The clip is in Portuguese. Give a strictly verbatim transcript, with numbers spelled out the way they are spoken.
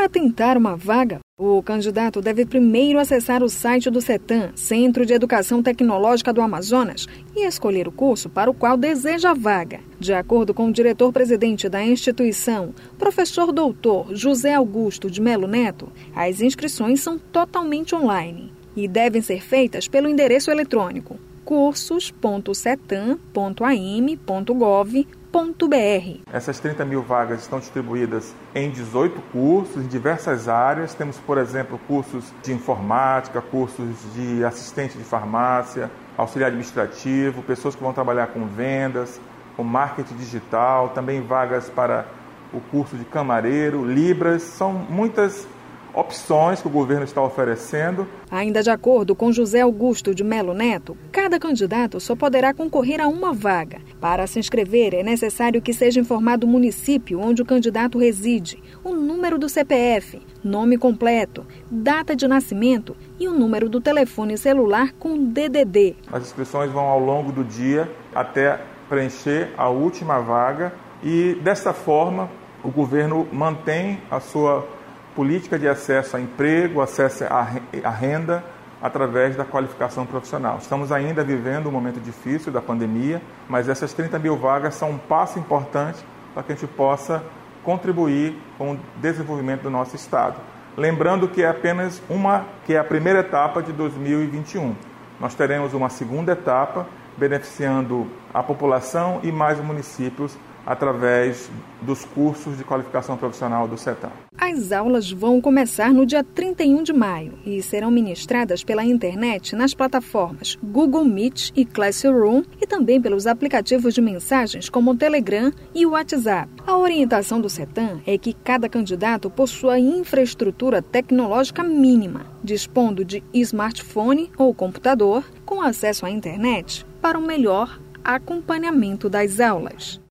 Para tentar uma vaga, o candidato deve primeiro acessar o site do CETAM, Centro de Educação Tecnológica do Amazonas, e escolher o curso para o qual deseja a vaga. De acordo com o diretor-presidente da instituição, professor doutor José Augusto de Melo Neto, as inscrições são totalmente online e devem ser feitas pelo endereço eletrônico cursos ponto cetam ponto a m ponto gov ponto b r. Essas trinta mil vagas estão distribuídas em dezoito cursos, em diversas áreas. Temos, por exemplo, cursos de informática, cursos de assistente de farmácia, auxiliar administrativo, pessoas que vão trabalhar com vendas, com marketing digital, também vagas para o curso de camareiro, libras. São muitas opções que o governo está oferecendo. Ainda de acordo com José Augusto de Melo Neto, cada candidato só poderá concorrer a uma vaga. Para se inscrever, é necessário que seja informado o município onde o candidato reside, o número do C P F, nome completo, data de nascimento e o número do telefone celular com D D D. As inscrições vão ao longo do dia até preencher a última vaga e, desta forma, o governo mantém a sua política de acesso a emprego, acesso à renda, através da qualificação profissional. Estamos ainda vivendo um momento difícil da pandemia, mas essas trinta mil vagas são um passo importante para que a gente possa contribuir com o desenvolvimento do nosso Estado. Lembrando que é apenas uma, que é a primeira etapa de dois mil e vinte e um. Nós teremos uma segunda etapa, beneficiando a população e mais municípios através dos cursos de qualificação profissional do CETAM. As aulas vão começar no dia trinta e um de maio e serão ministradas pela internet nas plataformas Google Meet e Classroom e também pelos aplicativos de mensagens como o Telegram e o WhatsApp. A orientação do CETAM é que cada candidato possua infraestrutura tecnológica mínima, dispondo de smartphone ou computador com acesso à internet para um melhor acompanhamento das aulas.